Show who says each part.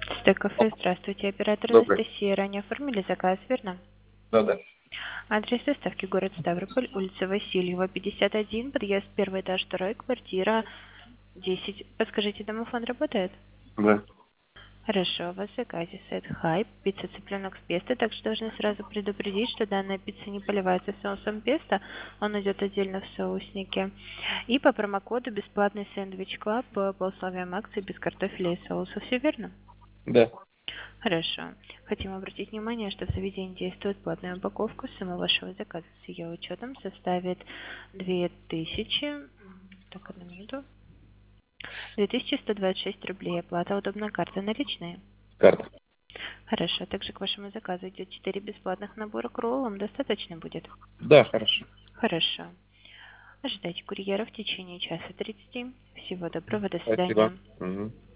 Speaker 1: Стек-кафе, здравствуйте. Оператор
Speaker 2: Добрый.
Speaker 1: Анастасия. Ранее оформили заказ, верно?
Speaker 2: Да.
Speaker 1: Адрес доставки город Ставрополь, улица Васильева, 51, подъезд, первый этаж, второй, квартира 10. Подскажите, домофон работает?
Speaker 2: Да.
Speaker 1: Хорошо, у вас в заказе сет хайп, пицца цыпленок с песто. Также должны сразу предупредить, что данная пицца не поливается соусом песто, он идет отдельно в соуснике. И по промокоду бесплатный сэндвич клаб по условиям акции без картофеля и соуса. Все верно?
Speaker 2: Да.
Speaker 1: Хорошо. Хотим обратить внимание, что в заведении действует платная упаковка. Сумма вашего заказа с ее учетом составит 2000. Так, одну минуту. 2126 рублей. Оплата удобная карта наличные.
Speaker 2: Карта.
Speaker 1: Хорошо. Также к вашему заказу идет 4 бесплатных набора к роллам. Достаточно будет?
Speaker 2: Да, хорошо.
Speaker 1: Хорошо. Ожидайте курьера в течение часа 30. Всего доброго. До
Speaker 2: Спасибо.
Speaker 1: свидания.
Speaker 2: Мгм.